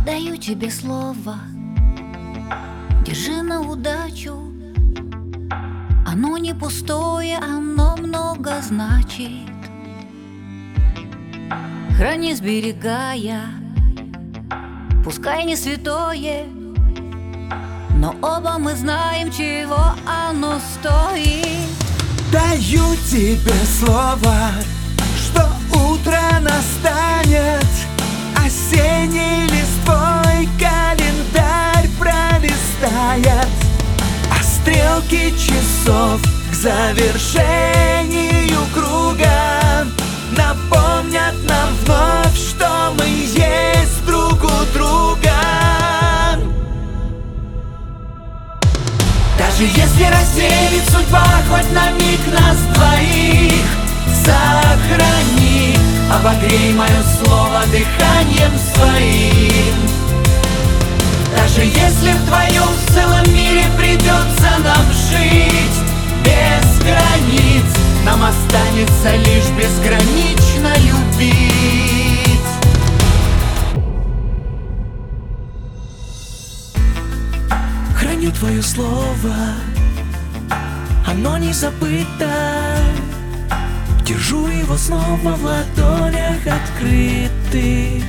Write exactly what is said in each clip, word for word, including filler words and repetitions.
Даю тебе слово, держи на удачу. Оно не пустое, оно много значит. Храни, сберегая, пускай не святое, но оба мы знаем, чего оно стоит. Даю тебе слово, что утро настанет, осенний листвой календарь пролистает, а стрелки часов к завершению круга напомнят нам вновь, что мы есть друг у друга. Даже если разделит судьба хоть на миг нас двоих, сохрани, обогрей мое слово дыханием своим. Даже если вдвоем в целом мире придется нам жить без границ, нам останется лишь безгранично любить. Храню твое слово, оно не забыто. Держу его снова в ладонях открытых.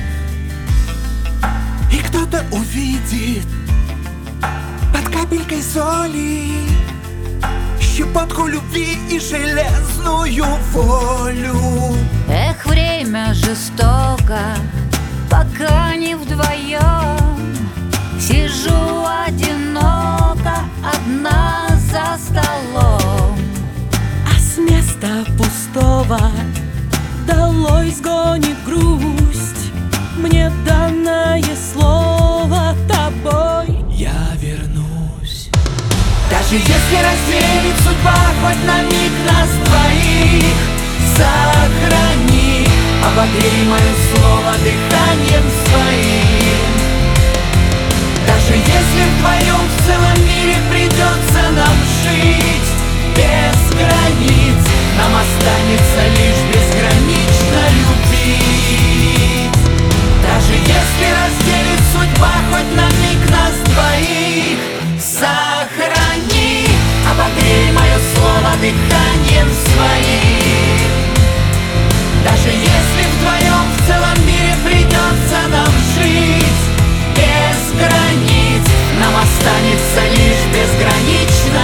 И кто-то увидит под капелькой соли щепотку любви и железную волю. Эх, время жестоко, пока не вдвоем. Сижу одиноко, одна за столом. А с места пустого долой сгонит грусть. Мне данное слово, тобой я вернусь. Даже если разделит судьба хоть на миг нас двоих, сохрани, обогрей мое слово дыханием своим. Даже если вдвоем в целом мире придется нам жить без границ, нам останется лишь безгранично любить. Даже если разделит судьба хоть на миг нас двоих, сохрани, обогрей мое слово дыханием своим. Даже если вдвоем в целом мире придется нам жить без границ, нам останется лишь безгранично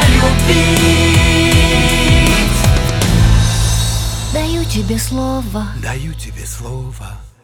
любить. Даю тебе слово, Даю тебе слово,